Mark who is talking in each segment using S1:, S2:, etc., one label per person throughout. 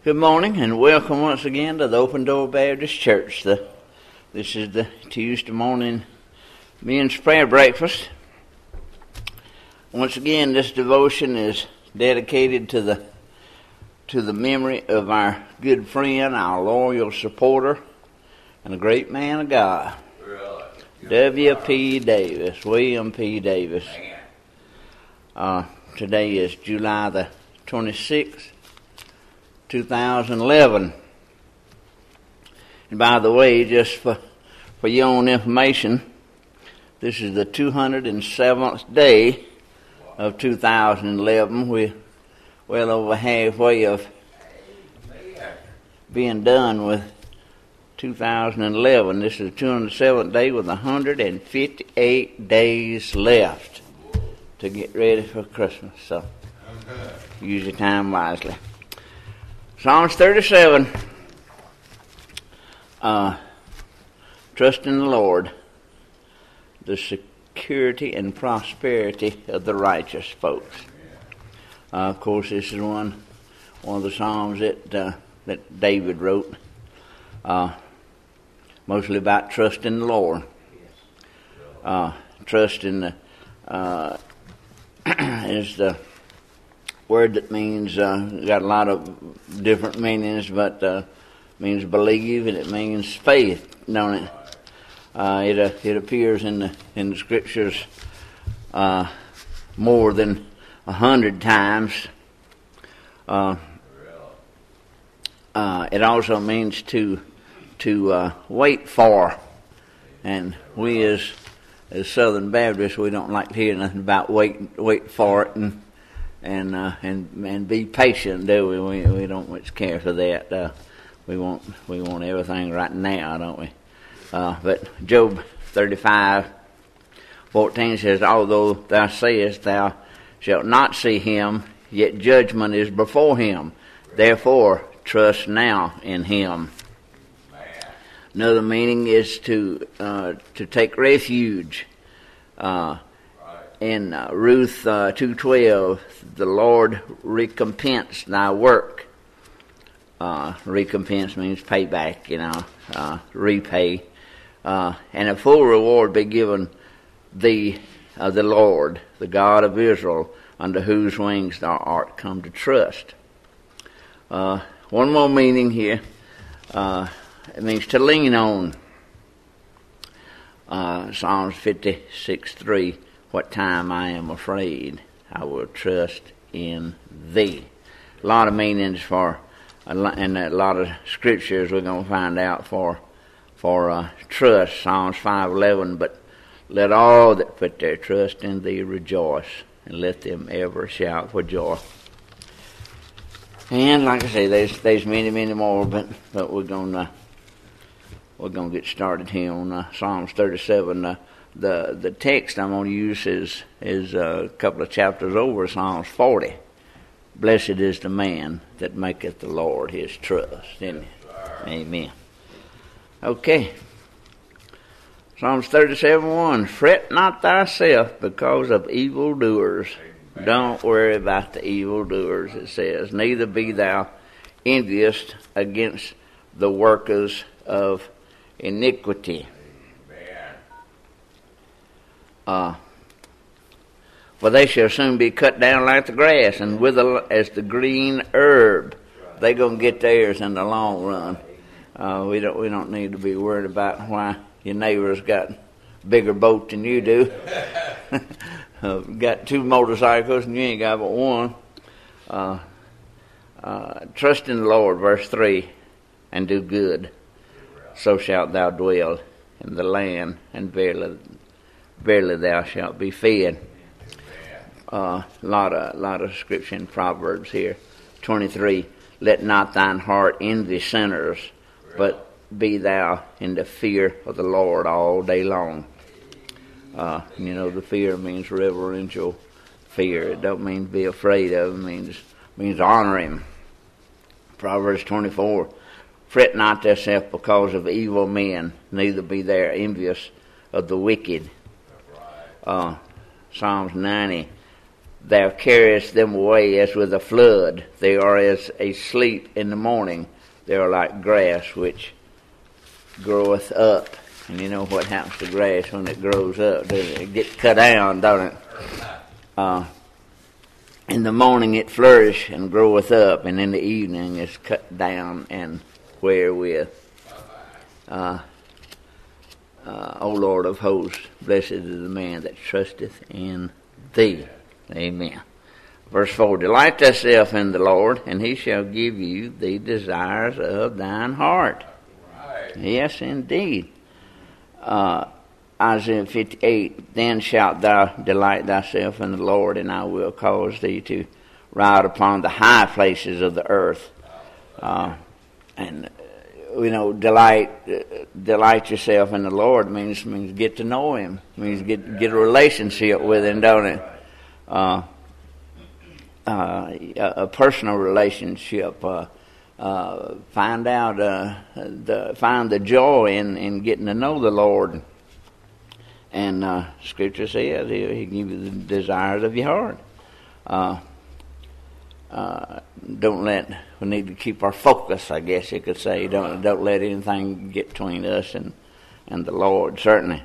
S1: Good morning and welcome once again to the Open Door Baptist Church. This is the Tuesday morning men's prayer breakfast. Once again, this devotion is dedicated to the memory of our good friend, our loyal supporter, and a great man of God, W.P. Davis, William P. Davis. Today is July the 26th. 2011. And by the way, just for your own information, this is the 207th day of 2011. We're well over halfway of being done with 2011. This is the 207th day with 158 days left to get ready for Christmas. So use your time wisely. Psalms 37, trust in the Lord, the security and prosperity of the righteous folks. Of course, this is one of the psalms that David wrote, mostly about trusting the Lord. Trust in is the word that means, got a lot of different meanings, but means believe, and it means faith, don't it? It appears in the scriptures more than 100 times. It also means to wait for, and we as Southern Baptists, we don't like to hear nothing about wait for it and be patient, do we? We don't much care for that. We want everything right now, don't we? But Job 35:14 says, although thou sayest thou shalt not see him, yet judgment is before him. Therefore trust now in him. Another meaning is to take refuge. In Ruth 2:12, the Lord recompense thy work. Recompense means payback, repay. And a full reward be given thee of the Lord, the God of Israel, under whose wings thou art come to trust. One more meaning here. It means to lean on. Psalms 56:3. What time I am afraid, I will trust in thee. A lot of meanings and a lot of scriptures we're going to find out for trust. Psalms 5:11. But let all that put their trust in thee rejoice, and let them ever shout for joy. And like I say, there's many more, but we're gonna get started here on Psalms 37. The text I'm going to use is a couple of chapters over Psalms 40. Blessed is the man that maketh the Lord his trust. Isn't it? Amen. Okay. Psalms 37:1. Fret not thyself because of evildoers. Don't worry about the evildoers, it says. Neither be thou envious against the workers of iniquity. For they shall soon be cut down like the grass and wither as the green herb. They're going to get theirs in the long run. We don't need to be worried about why your neighbor's got a bigger boat than you do. Got 2 motorcycles and you ain't got but one. Trust in the Lord, verse 3, and do good. So shalt thou dwell in the land, and verily thou shalt be fed. Lot of scripture in Proverbs here. 23. Let not thine heart envy sinners, but be thou in the fear of the Lord all day long. The fear means reverential fear. It don't mean be afraid of him. It means honor him. Proverbs 24. Fret not thyself because of evil men, neither be thou envious of the wicked. Psalms 90. Thou carriest them away as with a flood. They are as a sleep in the morning. They are like grass which groweth up. And you know what happens to grass when it grows up? It gets cut down, don't it? In the morning it flourisheth and groweth up, and in the evening it's cut down and wherewith. O Lord of hosts, blessed is the man that trusteth in thee. Amen. Verse 4, delight thyself in the Lord, and he shall give you the desires of thine heart. Right. Yes, indeed. Isaiah 58, then shalt thou delight thyself in the Lord, and I will cause thee to ride upon the high places of the earth. And delight yourself in the Lord means get to know Him. Means get a relationship with Him, don't it? A personal relationship. Find the joy in getting to know the Lord. And Scripture says He give you the desires of your heart. We need to keep our focus, I guess you could say. Don't let anything get between us and the Lord, certainly.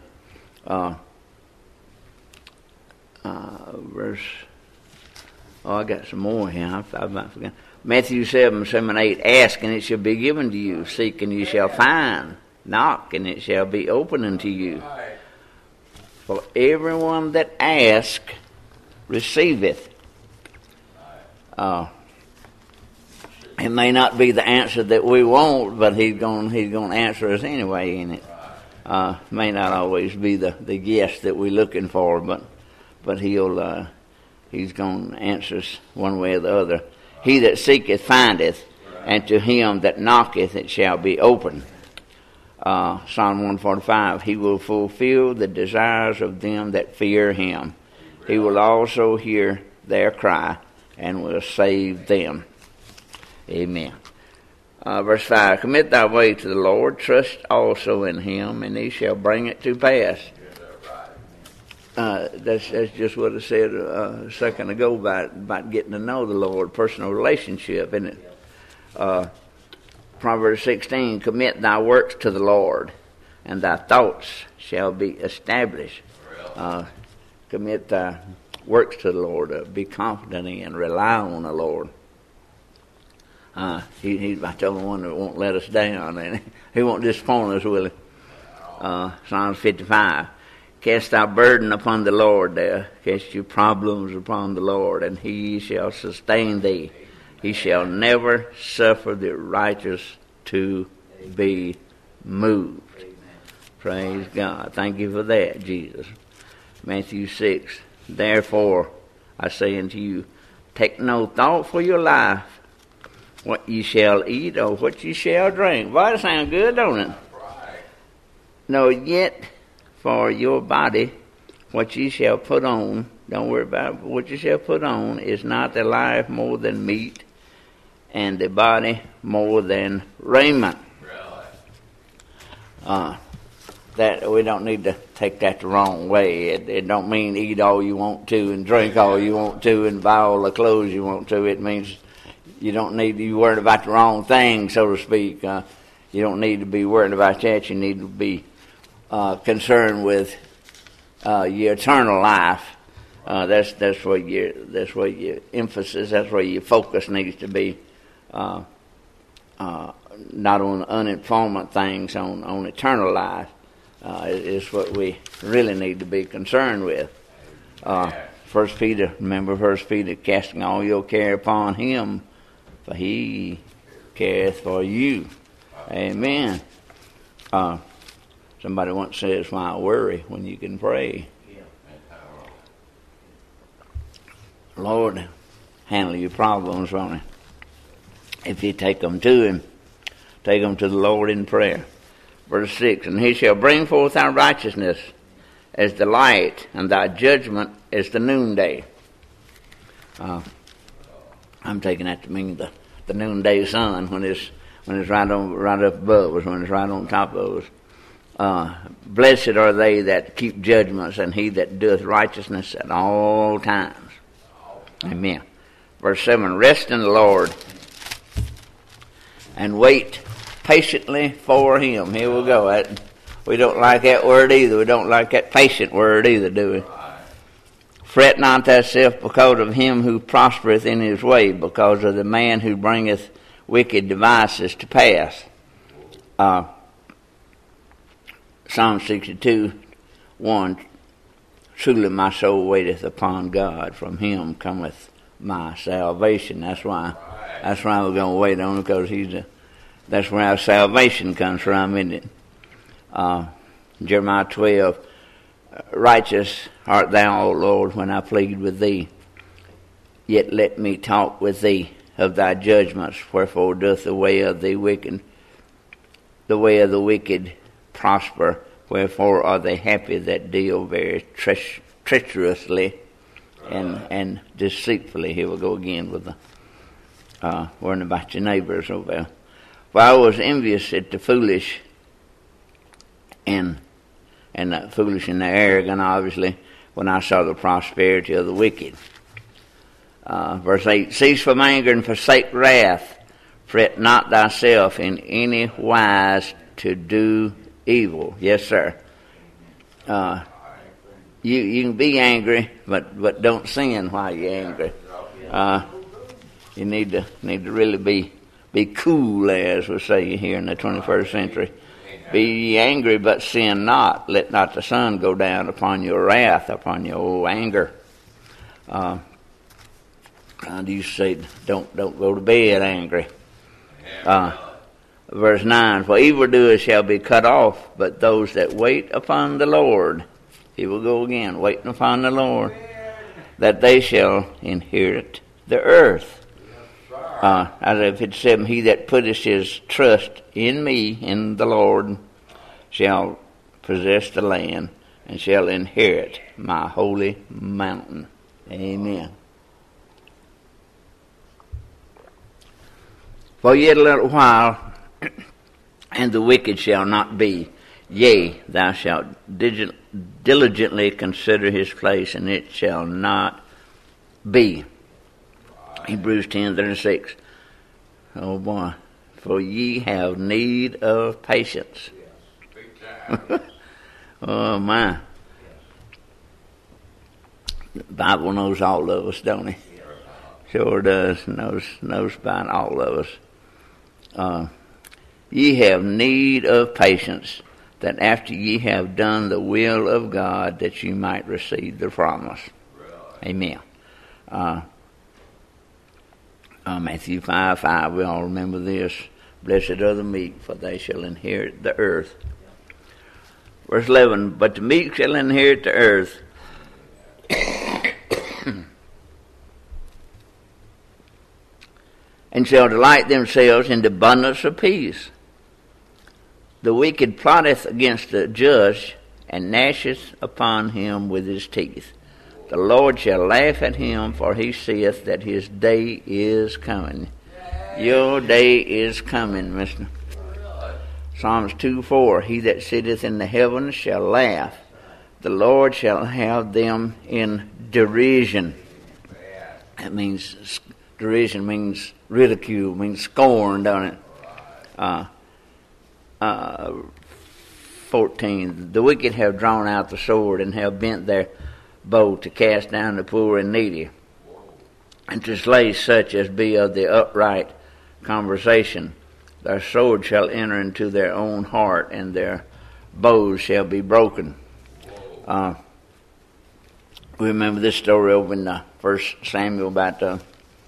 S1: I got some more here. I've not forgotten. Matthew 7:7-8, ask and it shall be given to you. Seek and you shall find. Knock and it shall be opened unto you. For everyone that asketh receiveth. It may not be the answer that we want, but he's going to answer us anyway in it. May not always be the yes that we're looking for, but he's going to answer us one way or the other. He that seeketh findeth, and to him that knocketh it shall be opened. Psalm 145, he will fulfill the desires of them that fear him. He will also hear their cry and will save them. Amen. Verse 5, commit thy way to the Lord, trust also in him, and he shall bring it to pass. That's just what I said a second ago about getting to know the Lord, personal relationship, isn't it? Proverbs 16, commit thy works to the Lord, and thy thoughts shall be established. Commit thy works to the Lord. Be confident in, rely on the Lord. He's I tell the one that won't let us down, and he won't disappoint us, will he? Psalms 55. Cast thy burden upon the Lord, cast your problems upon the Lord, and he shall sustain thee. He shall never suffer the righteous to be moved. Praise God. Thank you for that, Jesus. Matthew 6. Therefore, I say unto you, take no thought for your life, what ye shall eat or what ye shall drink. Boy, that sounds good, don't it? No, yet for your body, what ye shall put on, don't worry about it, what ye shall put on, is not the life more than meat, and the body more than raiment. That we don't need to take that the wrong way. It don't mean eat all you want to and drink all you want to and buy all the clothes you want to. It means you don't need to be worried about the wrong thing, so to speak. You don't need to be worried about that. You need to be concerned with your eternal life. That's where your emphasis, that's where your focus needs to be. Not on unemployment things, on eternal life. Is what we really need to be concerned with. 1 Peter, remember 1 Peter, casting all your care upon him, for he careth for you. Amen. Somebody once says, why worry when you can pray? Lord, handle your problems, won't he? If you take them to him, take them to the Lord in prayer. Verse 6, and he shall bring forth thy righteousness as the light, and thy judgment as the noonday. I'm taking that to mean the noonday sun when it's right up above us, when it's right on top of us. Blessed are they that keep judgments, and he that doeth righteousness at all times. Amen. Verse 7, rest in the Lord and wait patiently for Him. Here we go. We don't like that word either. We don't like that patient word either, do we? Fret not thyself because of him who prospereth in his way, because of the man who bringeth wicked devices to pass. Psalm 62:1, truly my soul waiteth upon God. From Him cometh my salvation. That's why we're going to wait on Him, because that's where our salvation comes from, isn't it? Jeremiah 12, righteous art thou, O Lord, when I plead with thee. Yet let me talk with thee of thy judgments. Wherefore doth the way of the wicked prosper? Wherefore are they happy that deal very treacherously and deceitfully? Here we go again with the worrying about your neighbors over there. For I was envious at the foolish and the foolish and the arrogant, obviously, when I saw the prosperity of the wicked. Verse 8, cease from anger and forsake wrath. Fret not thyself in any wise to do evil. Yes, sir. You can be angry, but don't sin while you're angry. You need to really be cool, as we say here in the 21st century. Be ye angry, but sin not. Let not the sun go down upon your wrath, upon your anger. You say, don't go to bed angry. Verse 9, for evildoers shall be cut off, but those that wait upon the Lord, he will go again, waiting upon the Lord, that they shall inherit the earth. Isaiah 57, he that putteth his trust in me, in the Lord, shall possess the land and shall inherit my holy mountain. Amen. For yet a little while, and the wicked shall not be. Yea, thou shalt diligently consider his place, and it shall not be. Hebrews 10:36. Oh boy, for ye have need of patience. Oh my. The Bible knows all of us, don't it? Sure does. Knows about all of us. Ye have need of patience, that after ye have done the will of God, that ye might receive the promise. Amen. Matthew 5:5, we all remember this. Blessed are the meek, for they shall inherit the earth. Verse 11, but the meek shall inherit the earth. And shall delight themselves in the abundance of peace. The wicked plotteth against the just, and gnasheth upon him with his teeth. The Lord shall laugh at him, for he seeth that his day is coming. Your day is coming, mister. Psalms 2:4, he that sitteth in the heavens shall laugh. The Lord shall have them in derision. That means, derision means ridicule, means scorn, don't it? 14, the wicked have drawn out the sword and have bent their bow to cast down the poor and needy, and to slay such as be of the upright conversation. Their sword shall enter into their own heart, and their bows shall be broken. We remember this story over in 1 Samuel about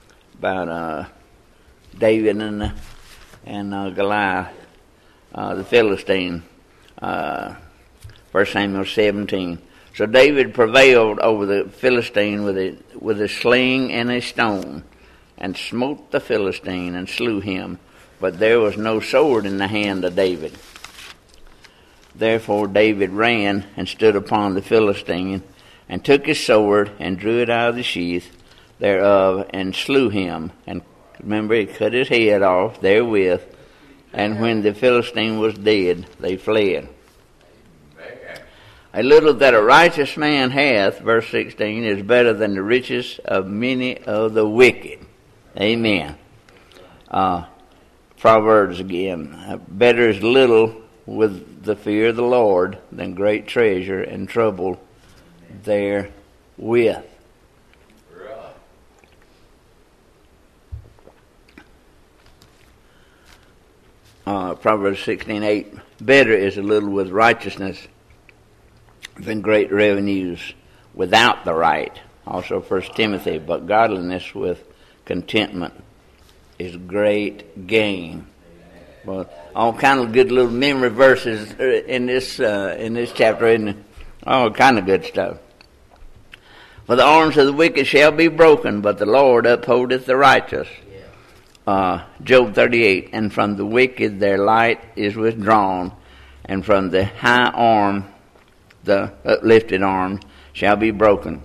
S1: David and Goliath, the Philistine. 1 Samuel 17. So David prevailed over the Philistine with a sling and a stone, and smote the Philistine and slew him. But there was no sword in the hand of David. Therefore David ran and stood upon the Philistine, and took his sword and drew it out of the sheath thereof, and slew him. And remember, he cut his head off therewith. And when the Philistine was dead, they fled. A little that a righteous man hath, verse 16, is better than the riches of many of the wicked. Amen. Proverbs again. Better is little with the fear of the Lord than great treasure and trouble therewith. Proverbs 16:8. Better is a little with righteousness than great revenues without the right. Also 1 Timothy. But godliness with contentment is great gain. Well, all kind of good little memory verses in this chapter, isn't it? All kind of good stuff. For the arms of the wicked shall be broken, but the Lord upholdeth the righteous. Job 38. And from the wicked their light is withdrawn, and from the high arm, the uplifted arm, shall be broken.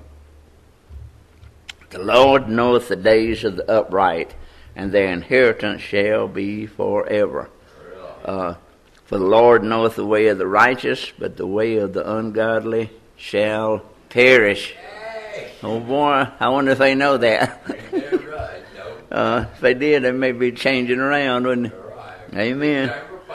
S1: The Lord knoweth the days of the upright, and their inheritance shall be forever. For the Lord knoweth the way of the righteous, but the way of the ungodly shall perish. Oh boy, I wonder if they know that. If they did, they may be changing around, wouldn't they? Amen.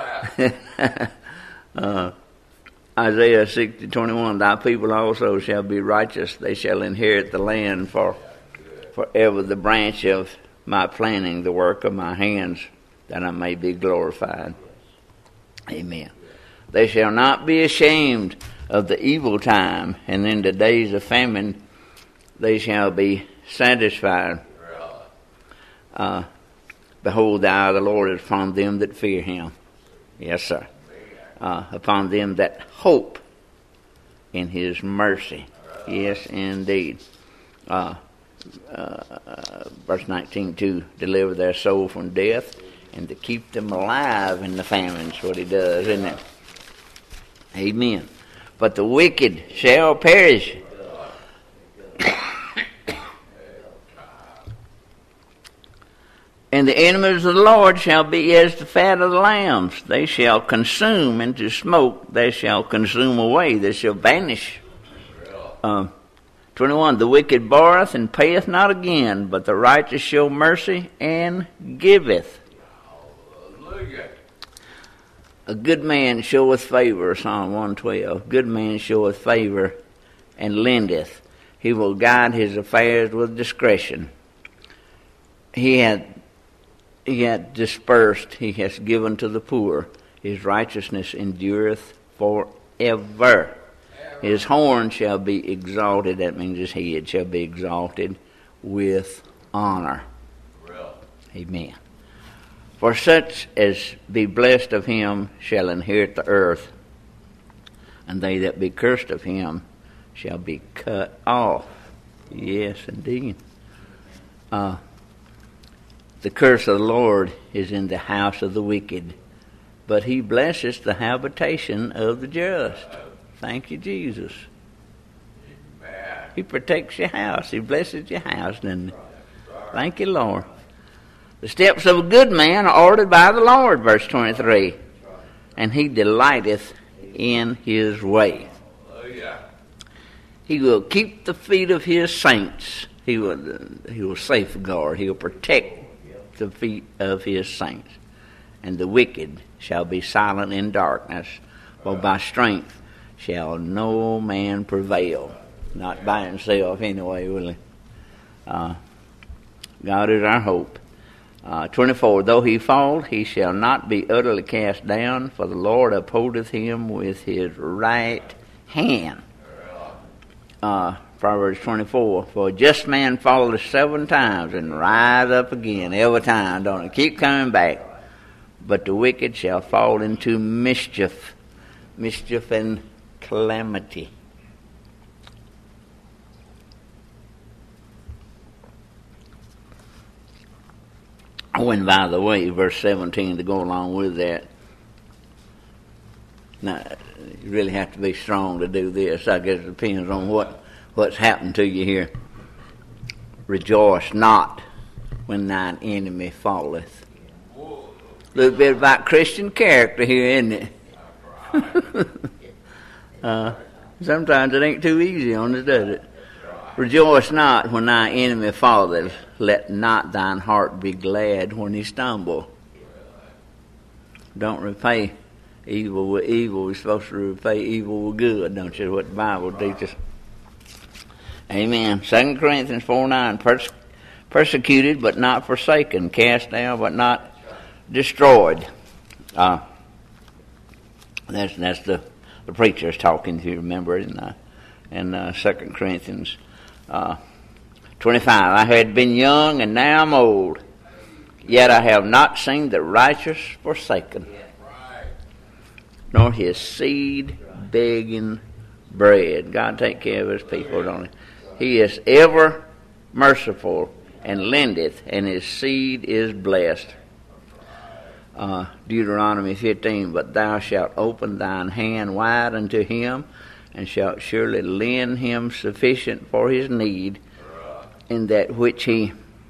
S1: Isaiah 60:21. Thy people also shall be righteous; they shall inherit the land forever. The branch of my planting, the work of my hands, that I may be glorified. Amen. They shall not be ashamed of the evil time, and in the days of famine they shall be satisfied. Behold, the eye of the Lord is upon them that fear him. Yes, sir. Upon them that hope in his mercy. Yes, indeed. Verse 19, to deliver their soul from death and to keep them alive in the famine. That's what he does, isn't it? Amen. But the wicked shall perish. And the enemies of the Lord shall be as the fat of the lambs. They shall consume into smoke. They shall consume away. They shall vanish. 21. The wicked borroweth and payeth not again, but the righteous show mercy and giveth. Hallelujah. A good man showeth favor, Psalm 112. Good man showeth favor and lendeth. He will guide his affairs with discretion. He hath dispersed, he has given to the poor. His righteousness endureth forever. His horn shall be exalted, that means his head shall be exalted with honor. Amen. For such as be blessed of him shall inherit the earth, and they that be cursed of him shall be cut off. Yes, indeed. The curse of the Lord is in the house of the wicked, but he blesses the habitation of the just. Thank you, Jesus. Amen. He protects your house. He blesses your house, doesn't he? Thank you, Lord. The steps of a good man are ordered by the Lord, verse 23. And he delighteth in his way. He will keep the feet of his saints. He will safeguard. He will protect the feet of his saints. And the wicked shall be silent in darkness, for by strength shall no man prevail. Not by himself anyway, will he? God is our hope. 24, though he fall, he shall not be utterly cast down, for the Lord upholdeth him with his right hand. Proverbs 24, for a just man falleth 7 times and rise up again every time, don't it? Keep coming back. But the wicked shall fall into mischief and calamity. Oh, and by the way, verse 17 to go along with that. Now, you really have to be strong to do this. I guess it depends on what's happened to you here. Rejoice not when thine enemy falleth. A little bit about Christian character here, isn't it? Sometimes it ain't too easy on us, does it? Rejoice not when thy enemy falleth. Let not thine heart be glad when he stumble. Don't repay evil with evil. We're supposed to repay evil with good, don't you? What the Bible teaches. Amen. 2 Corinthians 4:9. Persecuted but not forsaken. Cast down but not destroyed. That's the preacher's talking, if you remember, in 2 Corinthians 25. I had been young and now I'm old, yet I have not seen the righteous forsaken, nor his seed begging bread. God take care of his people, don't he? He is ever merciful and lendeth, and his seed is blessed. Deuteronomy 15, but thou shalt open thine hand wide unto him, and shalt surely lend him sufficient for his need in that which he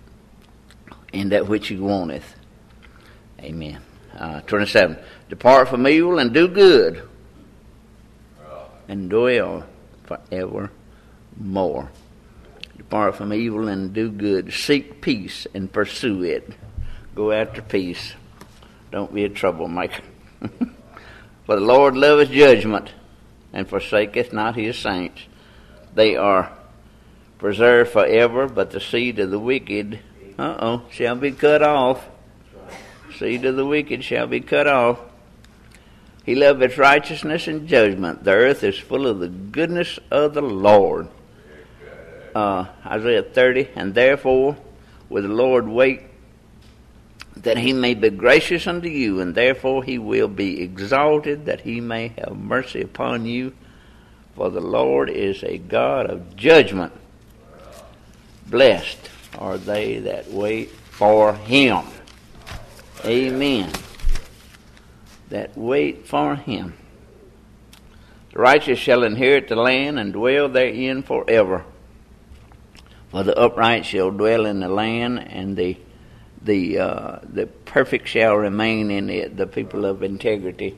S1: wanteth. Amen. 27. Depart from evil and do good, and dwell forevermore. Depart from evil and do good. Seek peace and pursue it. Go after peace. Don't be a troublemaker. For the Lord loveth judgment, and forsaketh not his saints. They are preserved forever, but the seed of the wicked, shall be cut off. Seed of the wicked shall be cut off. He loveth righteousness and judgment. The earth is full of the goodness of the Lord. Isaiah 30, and therefore will the Lord wait that he may be gracious unto you, and therefore he will be exalted, that he may have mercy upon you. For the Lord is a God of judgment. Blessed are they that wait for him. Amen. That wait for him. The righteous shall inherit the land and dwell therein forever. For the upright shall dwell in the land, and the perfect shall remain in it. The people of integrity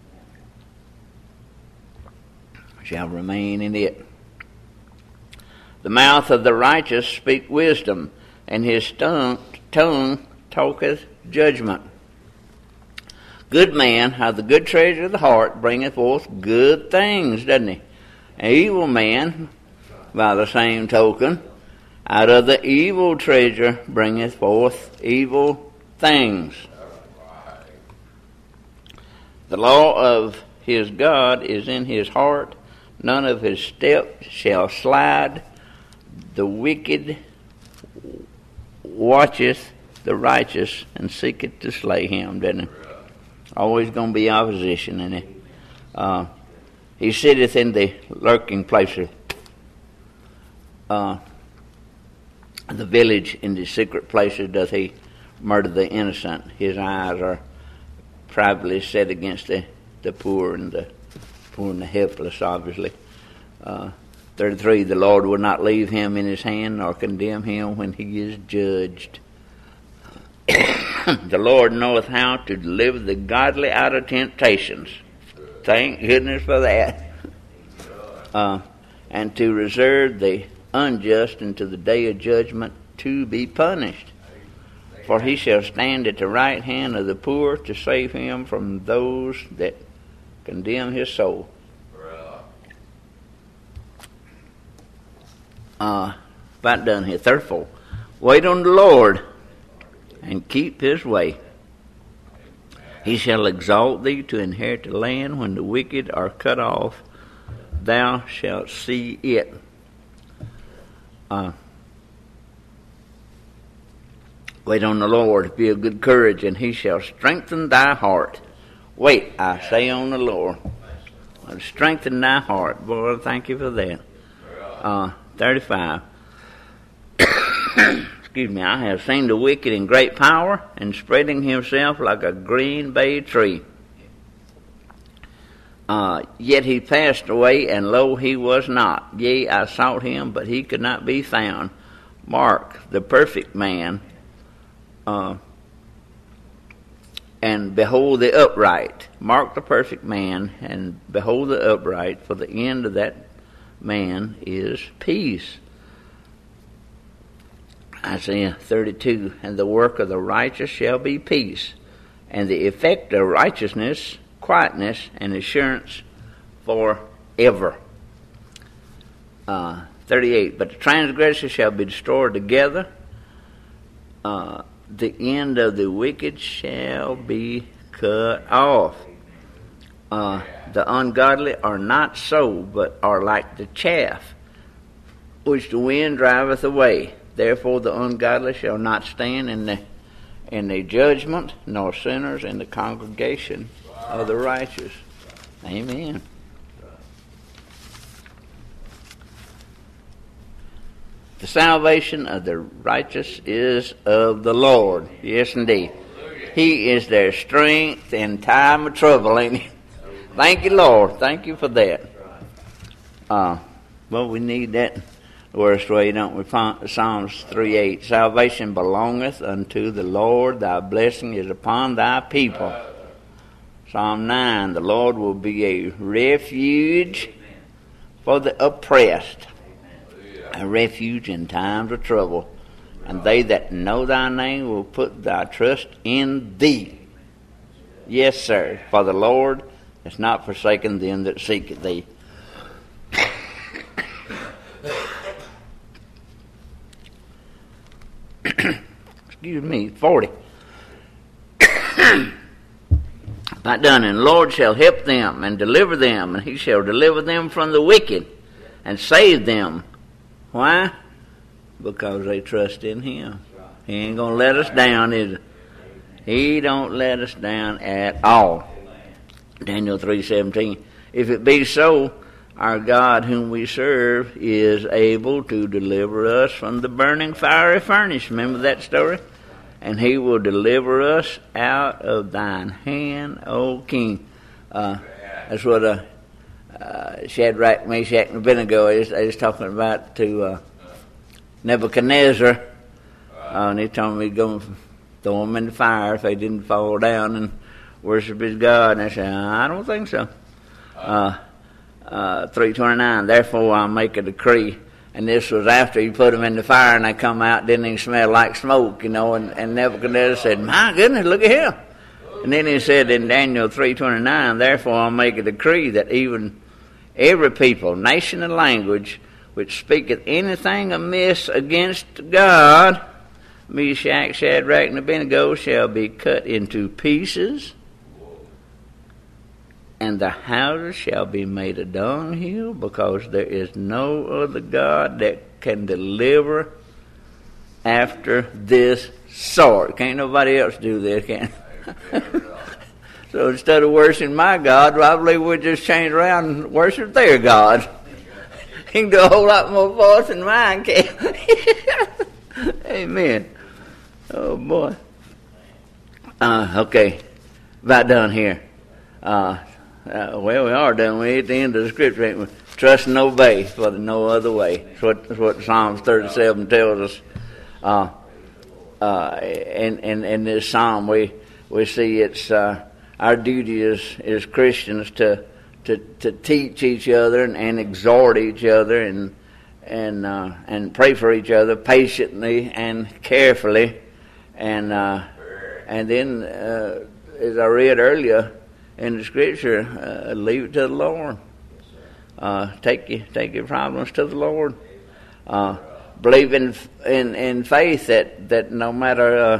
S1: shall remain in it. The mouth of the righteous speak wisdom, and his tongue talketh judgment. Good man out of the good treasure of the heart bringeth forth good things, doesn't he? An evil man, by the same token, out of the evil treasure bringeth forth evil things. The law of his God is in his heart. None of his steps shall slide. The wicked watcheth the righteous and seeketh to slay him, doesn't he? Always going to be opposition, isn't he? He sitteth in the lurking places. The village in the secret places doth he murder the innocent. His eyes are privately set against the poor and the helpless, obviously. 33, the Lord will not leave him in his hand, nor condemn him when he is judged. The Lord knoweth how to deliver the godly out of temptations. Thank goodness for that. And to reserve the unjust unto the day of judgment to be punished. For he shall stand at the right hand of the poor to save him from those that condemn his soul. About done here. 34. Wait on the Lord and keep his way. He shall exalt thee to inherit the land when the wicked are cut off. Thou shalt see it. Wait on the Lord, be of good courage, and he shall strengthen thy heart. Wait, I say, on the Lord. Strengthen thy heart. Boy, thank you for that. 35. Excuse me. I have seen the wicked in great power, and spreading himself like a green bay tree. Yet he passed away, and lo, he was not. Yea, I sought him, but he could not be found. Mark, the perfect man, And behold the upright. Mark the perfect man, and behold the upright, for the end of that man is peace. Isaiah 32, and the work of the righteous shall be peace, and the effect of righteousness, quietness, and assurance forever. 38, but the transgressor shall be destroyed together. The end of the wicked shall be cut off. The ungodly are not so, but are like the chaff, which the wind driveth away. Therefore the ungodly shall not stand in the judgment, nor sinners in the congregation of the righteous. Amen. The salvation of the righteous is of the Lord. Yes, indeed. He is their strength in time of trouble, ain't he? Thank you, Lord. Thank you for that. Well, we need that worst way, don't we? Psalms 3:8. Salvation belongeth unto the Lord. Thy blessing is upon thy people. Psalm 9. The Lord will be a refuge for the oppressed, a refuge in times of trouble. And they that know thy name will put thy trust in thee. Yes, sir. For the Lord has not forsaken them that seek thee. Excuse me, 40. About done, and the Lord shall help them and deliver them, and he shall deliver them from the wicked and save them. Why? Because they trust in him. He ain't going to let us down, is he? He don't let us down at all. Daniel 3:17. If it be so, our God whom we serve is able to deliver us from the burning fiery furnace. Remember that story? And he will deliver us out of thine hand, O King. That's what Shadrach, Meshach, and Abednego is talking about to Nebuchadnezzar. And he told me to go throw them in the fire if they didn't fall down and worship his God. And I said, I don't think so. 3:29. Therefore I'll make a decree. And this was after he put them in the fire and they come out, didn't even smell like smoke, you know. And Nebuchadnezzar said, my goodness, look at him. And then he said in Daniel 3:29, therefore I'll make a decree that even every people, nation, and language which speaketh anything amiss against God, Meshach, Shadrach, and Abednego, shall be cut into pieces, and the houses shall be made a dunghill, because there is no other God that can deliver after this sort. Can't nobody else do this, can? So instead of worshiping my God, well, I believe we'll just change around and worship their God. He can do a whole lot more for us than mine can. Amen. Oh, boy. Okay. About done here. Well, we are done. We're at the end of the scripture, ain't we? Trust and obey, for there's no other way. That's what Psalms 37 tells us. In this psalm, we see it's our duty as Christians to teach each other and exhort each other and pray for each other patiently and carefully, and then as I read earlier in the scripture, leave it to the Lord. Take your problems to the Lord. Believe in faith that no matter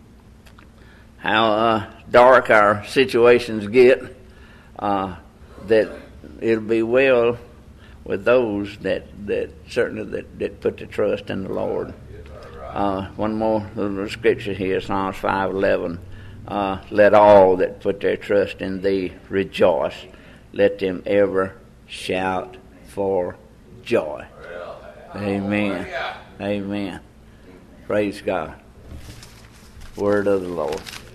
S1: how dark our situations get, that it'll be well with those that certainly that put their trust in the Lord. One more little scripture here, Psalms 5:11. Let all that put their trust in thee rejoice. Let them ever shout for joy. Amen. Amen. Praise God. Word of the Lord.